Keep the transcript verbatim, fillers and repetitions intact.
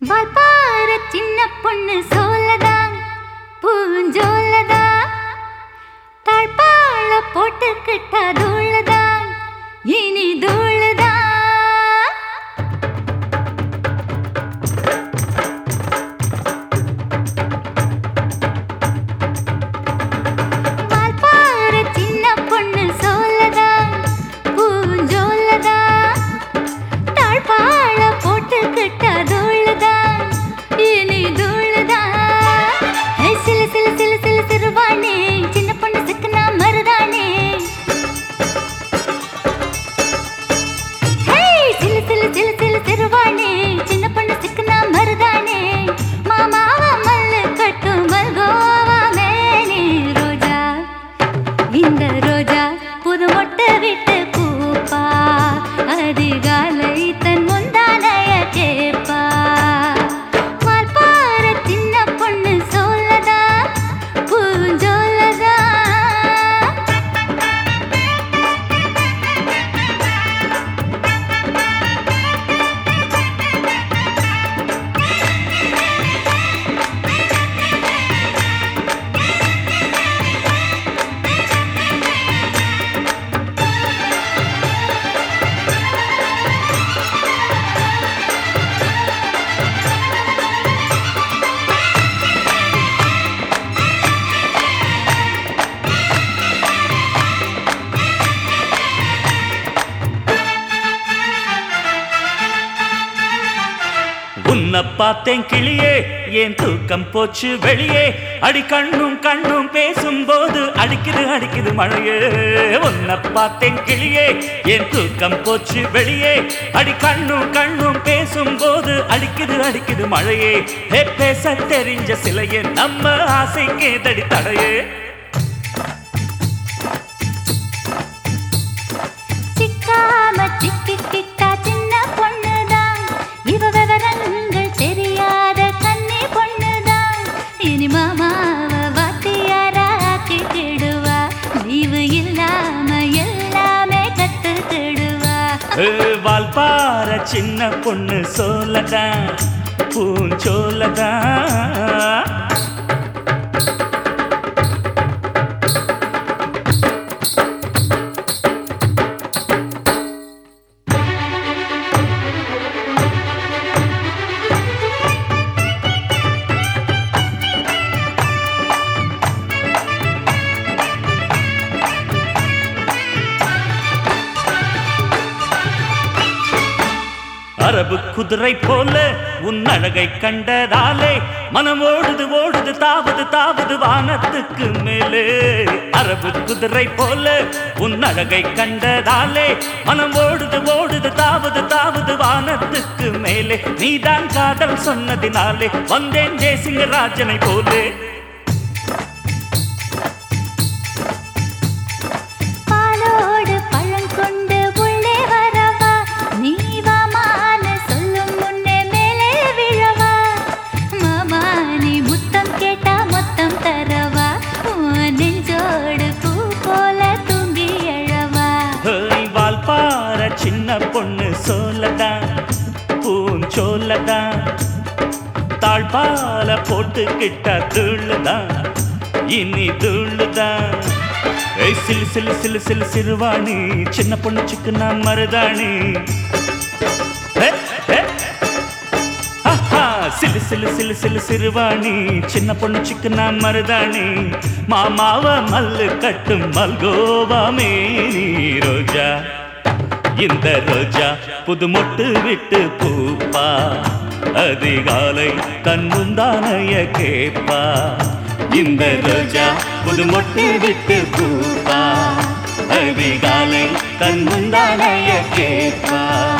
வால்பாற சின்ன பொண்ணு சோலதான் பூஞ்சோலதான் தாழ்பாள போட்டுக்கிட்டா தூளதான் இனி தூளதான் வால்பாற சின்ன பொண்ணு சோலதான் பூஞ்சோலதான் தாழ்பாள போட்டுக்கிட்டா தூளதான் இனி தூளதான் சில சில சில சில சிறுவானே சின்ன பொண்ணு சிக்கனா மருதானே சில சில சில சில சிறுவானே சின்ன பொண்ணு சிக்கனா மருதானே மாமாவா மல்லு கட்டும் மல்கோவா மேனே ரோஜா இந்த ரோஜா புது மொட்டை விட்டு பூப்பா அதிகாலை தன் முந்தானைய கேப்பா வால்பாற சின்ன பொண்ணு சோலதா பூஞ்சோலதா உன்னை பார்த்தேன் கிளியே ஏன் தூக்கம் போச்சு வெளியே அடி கண்ணும் கண்ணும் பேசும்போது அடிக்குது அடிக்குது மழையே உன்னை பார்த்தேன் கிளியே ஏன் தூக்கம் போச்சு வெளியே அடி கண்ணும் கண்ணும் பேசும்போது அடிக்குது அடிக்குது மழையே ஹே பேச தெரிஞ்ச சிலையே நம்ம ஆசைக்கே தடி தடையே சிக்காம சிக்கிக்கிட்டா சின்ன பொண்ணுதான் இவ விவரங்கள் தெரியாத கன்னி பொண்ணுதான் இனி மாமாவ வாத்தியாராக்கிடுவா லீவு இல்லாம எல்லாமே கத்துக்கிடுவா வால்பாற சின்ன பொண்ணு சோலதான் பூஞ்சோலதான் அரபு குதிரை போல உன் அழகை கண்டதாலே மனம் ஓடுது ஓடுது தாவுது தாவுது வானத்துக்கு மேலே அரபு குதிரை போல உன் அழகை கண்டதாலே மனம் ஓடுது ஓடுது தாவுது தாவுது வானத்துக்கு மேலே நீதான் காதல் சொன்னதினாலே வந்தேன் ஜெயசிங்கராஜனை போலே பாலோடு பழங்கொண்டு உள்ளே வரவா நீ வாமான சொல்லும் முன்னே மேலே விழவா மாமா நீ முத்தம் கேட்டா மொத்தம் தரவா உன் நெஞ்சோடு பூ போல தூங்கி எழவா வால்பாற சின்ன பொண்ணு சோலதான் பூஞ்சோலதான் தாழ்பால போட்டுக்கிட்ட தூளுதான் இனி தூளுதான் சிலு சிலு சிலு சிலு சிறுவாணி சின்ன பொண்ணு சிக்குனா மருதாணி சிலு சிலு சிலு சிலு சிறுவாணி சின்ன பொண்ணு சிக்குனா மருதாணி மாமாவ மல்லு கட்டும் மல்கோவா மேனி ரோஜா இந்த ரோஜா புது மொட்டு விட்டு பூப்பா அதிகாலை தன் முந்தானைய கேப்பா இந்த ரோஜா புது மொட்டு விட்டு பூப்பா அதிகாலை தன் முந்தானைய கேப்பா